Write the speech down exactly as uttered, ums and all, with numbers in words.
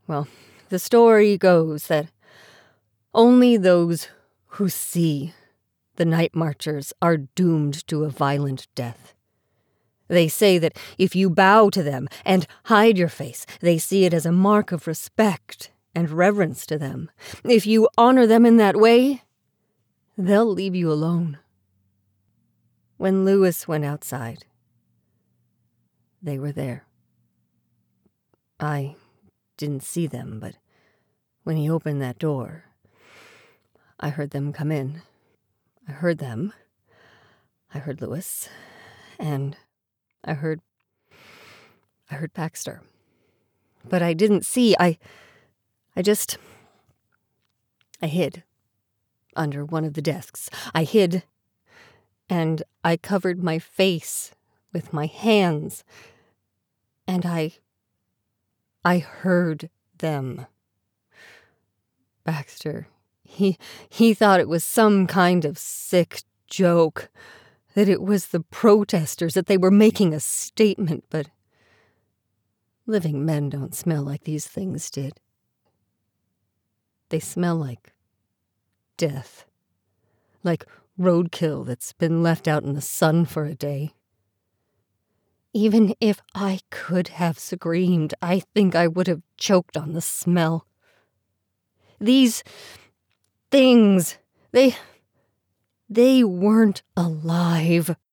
Well, the story goes that only those who see the night marchers are doomed to a violent death. They say that if you bow to them and hide your face, they see it as a mark of respect and reverence to them. If you honor them in that way, they'll leave you alone. When Lewis went outside, they were there. I didn't see them, but when he opened that door, I heard them come in. I heard them. I heard Lewis, and I heard, I heard Baxter. But I didn't see, I, I just, I hid under one of the desks. I hid, and I covered my face with my hands, and I, I heard them. Baxter, he, he thought it was some kind of sick joke, that it was the protesters, that they were making a statement, but living men don't smell like these things did. They smell like death, like roadkill that's been left out in the sun for a day. Even if I could have screamed, I think I would have choked on the smell. These things, they... They weren't alive.